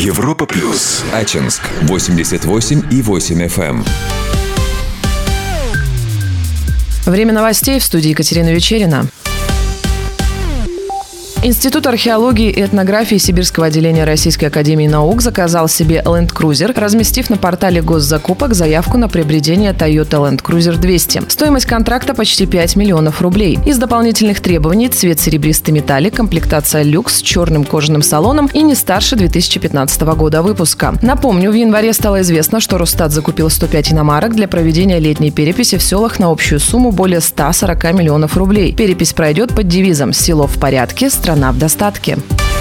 Европа плюс. Ачинск 88,8 FM. Время новостей, в студии Екатерина Вечерина. Институт археологии и этнографии Сибирского отделения Российской академии наук заказал себе Land Cruiser, разместив на портале госзакупок заявку на приобретение Toyota Land Cruiser 200. Стоимость контракта почти 5 миллионов рублей. Из дополнительных требований: цвет серебристый металлик, комплектация люкс с черным кожаным салоном и не старше 2015 года выпуска. Напомню, в январе стало известно, что Росстат закупил 105 иномарок для проведения летней переписи в селах на общую сумму более 140 миллионов рублей. Перепись пройдет под девизом «Село в порядке, страна в достатке».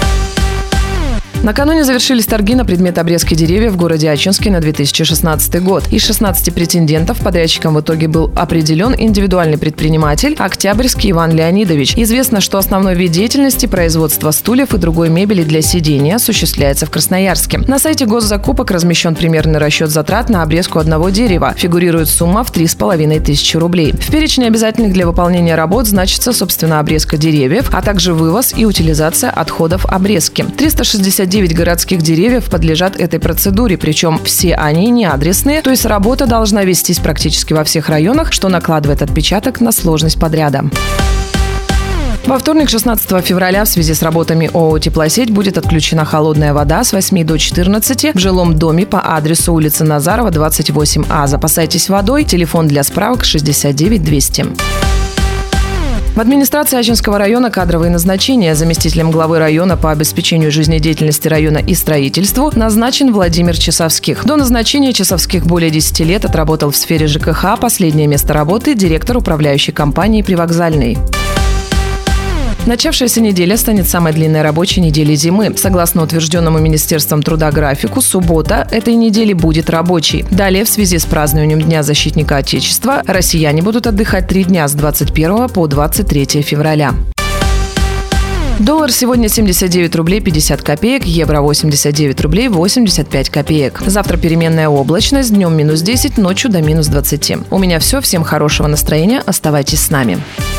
Накануне завершились торги на предмет обрезки деревьев в городе Ачинске на 2016 год. Из 16 претендентов подрядчиком в итоге был определен индивидуальный предприниматель Октябрьский Иван Леонидович. Известно, что основной вид деятельности – производство стульев и другой мебели для сидения – осуществляется в Красноярске. На сайте госзакупок размещен примерный расчет затрат на обрезку одного дерева. Фигурирует сумма в 3500 рублей. В перечне обязательных для выполнения работ значится, собственно, обрезка деревьев, а также вывоз и утилизация отходов обрезки. 369 городских деревьев подлежат этой процедуре, причем все они не адресные, то есть работа должна вестись практически во всех районах, что накладывает отпечаток на сложность подряда. Во вторник, 16 февраля, в связи с работами ООО «Теплосеть» будет отключена холодная вода с 8 до 14 в жилом доме по адресу улица Назарова, 28А. Запасайтесь водой. Телефон для справок 69 200. В администрации Ачинского района кадровые назначения. Заместителем главы района по обеспечению жизнедеятельности района и строительству назначен Владимир Часовских. До назначения Часовских более 10 лет отработал в сфере ЖКХ. Последнее место работы – директор управляющей компании «Привокзальный». Начавшаяся неделя станет самой длинной рабочей неделей зимы. Согласно утвержденному Министерством труда графику, суббота этой недели будет рабочей. Далее, в связи с празднованием Дня защитника Отечества, россияне будут отдыхать 3 дня с 21 по 23 февраля. Доллар сегодня 79 рублей 50 копеек, евро 89 рублей 85 копеек. Завтра переменная облачность, днем -10, ночью до -20. У меня все, всем хорошего настроения, оставайтесь с нами.